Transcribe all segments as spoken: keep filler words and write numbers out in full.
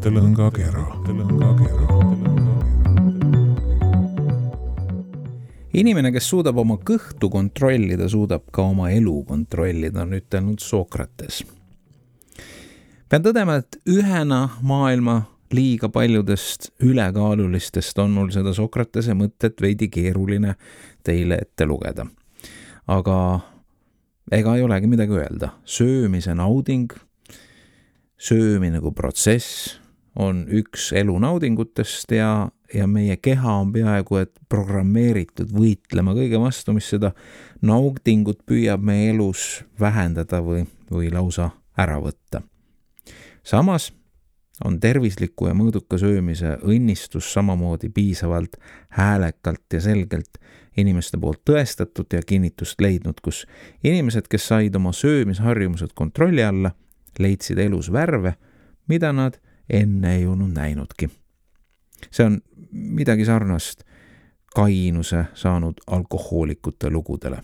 Tõlõngakera. Inimene, kes suudab oma kõhtu kontrollida, suudab ka oma elu kontrollida, on ütelnud Sokrates. Pean tõdema, et ühena maailma liiga paljudest ülekaalulistest on mul seda Sokratese mõtet veidi keeruline teile ette lugeda. Aga ega ei olegi midagi öelda. Söömise nauding, söömine kui protsess on üks elu naudingutest ja, ja meie keha on peaaegu et programmeeritud võitlema kõige vastu, mis seda naudingut püüab meie elus vähendada või, või lausa ära võtta. Samas on tervisliku ja mõõduka söömise õnnistus samamoodi piisavalt häälekalt ja selgelt inimeste poolt tõestatud ja kinnitust leidnud, kus inimesed, kes said oma söömisharjumused kontrolli alla, leidsid elus värve, mida nad enne ei olnud näinudki. See on midagi sarnast kainuse saanud alkohoolikute lugudele.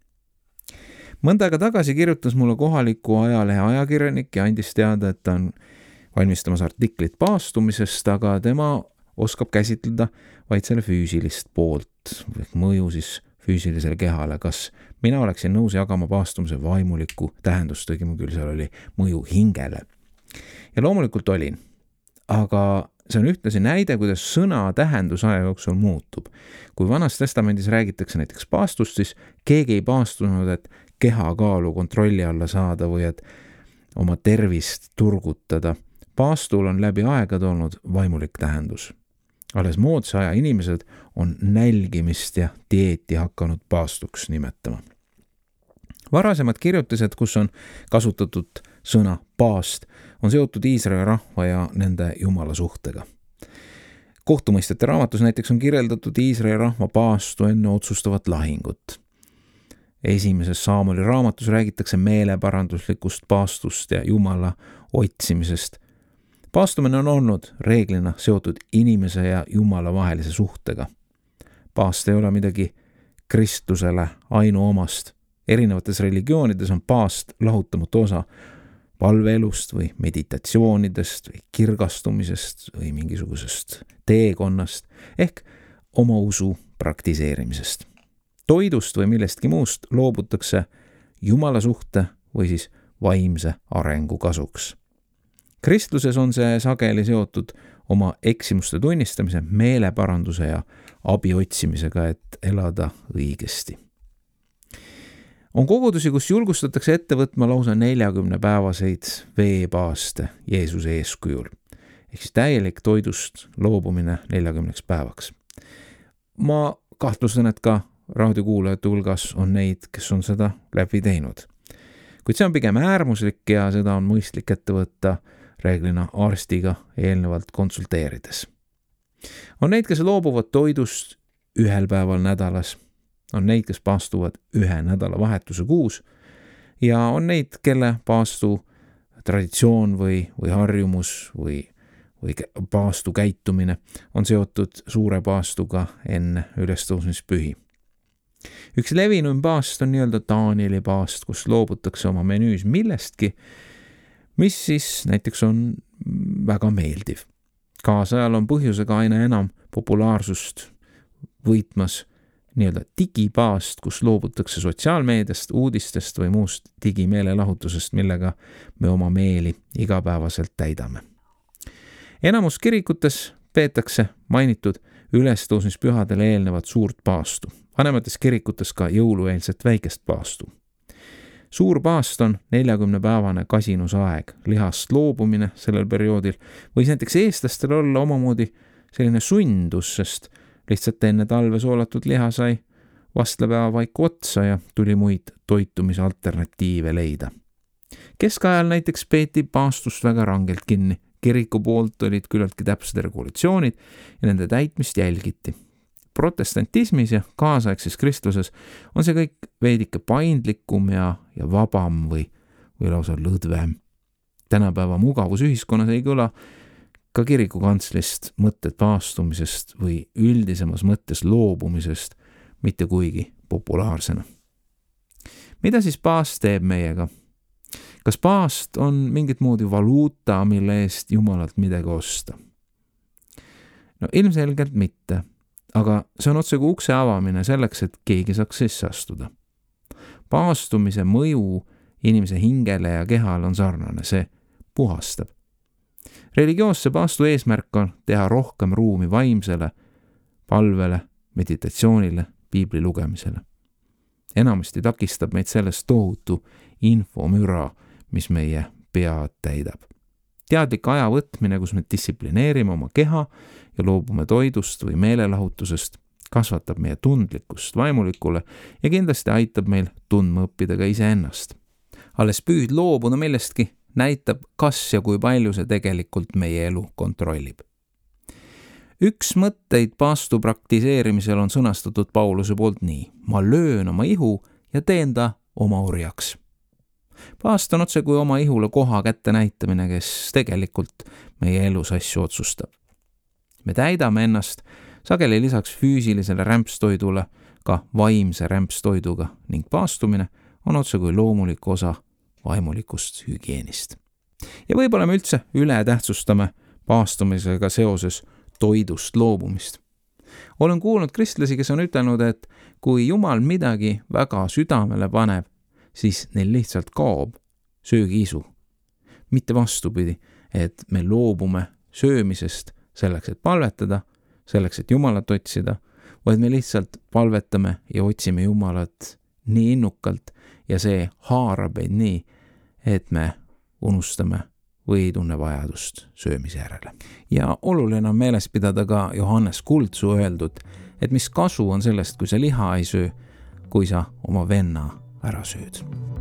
Mõnda aega tagasi kirjutas mulle kohaliku ajalehe ajakirjanik ja andis teada, et ta on valmistamas artiklit paastumisest, aga tema oskab käsitleda vaid selle füüsilist poolt, mõju siis füüsilisele kehale. Kas mina oleksin nõus jagama paastumise vaimulikku tähendust, õigem küll seal oli mõju hingele. Ja loomulikult olin, aga see on ühtlasi näide, kuidas sõna tähendus aja jooksul muutub. Kui Vanas Testamendis räägitakse näiteks paastust, siis keegi ei paastunud, et kehakaalu kontrolli alla saada või et oma tervist turgutada. Paastul on läbi aegade olnud vaimulik tähendus. Alles moodsa aja inimesed on nälgimist ja dieeti hakanud paastuks nimetama. Varasemad kirjutised, kus on kasutatud sõna paast, on seotud Iisraeli rahva ja nende jumala suhtega. Kohtumõistjate raamatus näiteks on kirjeldatud Iisraeli rahva paastu enne otsustavat lahingut. Esimeses Saamoli raamatus räägitakse meeleparanduslikust paastust ja jumala otsimisest. Paastumine on olnud reeglina seotud inimese ja jumala vahelise suhtega. Paast ei ole midagi kristlusele ainuomast. Erinevates religioonides on paast lahutamatu osa palveelust või meditatsioonidest või kirgastumisest või mingisugusest teekonnast ehk oma usu praktiseerimisest. Toidust või millestki muust loobutakse jumala suhte või siis vaimse arengu kasuks. Kristluses on see sageli seotud oma eksimuste tunnistamise, meeleparanduse ja abi otsimisega, et elada õigesti. On kogudusi, kus julgustatakse ette võtma lausa neljakümne päevaseid veepaaste Jeesuse eeskujul. Ehk siis täielik toidust loobumine neljakümneks päevaks. Ma kahtlustan, et ka raadiokuulajate hulgas on neid, kes on seda läbi teinud. Kuid see on pigem äärmuslik ja seda on mõistlik ette võtta reeglina arstiga eelnevalt konsulteerides. On neid, kes loobuvad toidust ühel päeval nädalas, on neid, kes paastuvad ühe nädala vahetuse kuus ja on neid, kelle paastu traditsioon või, või harjumus või, või paastu käitumine on seotud suure paastuga enne ülestõusmispühi. Üks levinum paast on nii-öelda Danieli paast, kus loobutakse oma menüüs millestki, mis siis näiteks on väga meeldiv. Kaasajal on põhjusega aina enam populaarsust võitmas nii-öelda digipaast, kus loobutakse sotsiaalmeediast, uudistest või muust digimeelelahutusest, millega me oma meeli igapäevaselt täidame. Enamus kirikutes peetakse mainitud ülestõusmispühadele eelnevat suurt paastu. Vanemates kirikutes ka jõulueelset väikest paastu. Suur paast on neljakümne päevane kasinusaeg, lihast loobumine sellel perioodil võis näiteks eestlastel olla omamoodi selline sundus, sest lihtsalt enne talve soolatud liha sai vastlapäeva vaiku otsa ja tuli muid toitumise alternatiive leida. Keskajal näiteks peeti paastust väga rangelt kinni, kiriku poolt olid küllaltki täpsed regulatsioonid ja nende täitmist jälgiti. Protestantismis ja kaasaegses kristluses on see kõik veidike paindlikum ja, ja vabam või, või lausa lõdvem. Tänapäeva mugavusühiskonnas ei kõla ka kirikukantslist mõtted paastumisest või üldisemas mõttes loobumisest mitte kuigi populaarsena. Mida siis paast teeb meiega? kas paast on mingit moodi valuuta, mille eest Jumalalt midagi osta? No ilmselgelt mitte, aga see on otse kui ukse avamine selleks, et keegi saaks sisse astuda. Paastumise mõju inimese hingele ja kehale on sarnane, see puhastab. Religioosse paastu eesmärk on teha rohkem ruumi vaimsele, palvele, meditatsioonile, piibli lugemisele. Enamasti takistab meid sellest tohutu infomüra, mis meie pead täidab. Teadlik aja võtmine, kus me distsiplineerime oma keha ja loobume toidust või meelelahutusest, kasvatab meie tundlikkust vaimulikule ja kindlasti aitab meil tundma õppida ka iseennast. Alles püüd loobuda millestki näitab, kas ja kui palju see tegelikult meie elu kontrollib. Üks mõtteid paastu praktiseerimisel on sõnastatud Pauluse poolt nii: ma löön oma ihu ja teen ta oma orjaks. Paast on otse kui oma ihule koha kätte näitamine, kes tegelikult meie elus asju otsustab. Me täidame ennast sageli lisaks füüsilisele rämpstoidule ka vaimse rämpstoiduga ning paastumine on otse kui loomulik osa vaimulikust hügieenist. Ja võib-olla me üldse üle tähtsustame paastumisega seoses toidust loobumist. Olen kuulnud kristlasi, kes on ütelnud, et kui Jumal midagi väga südamele paneb, siis neil lihtsalt kaob söögiisu. Mitte vastupidi, et me loobume söömisest selleks, et palvetada, selleks, et Jumalat otsida, vaid me lihtsalt palvetame ja otsime Jumalat nii innukalt ja see haarab meid nii, et me unustame või ei tunne vajadust söömise järele. Ja oluline on meeles pidada ka Johannes Kuldsuu öeldud, et mis kasu on sellest, kui sa liha ei söö, kui sa oma venna ära sööd.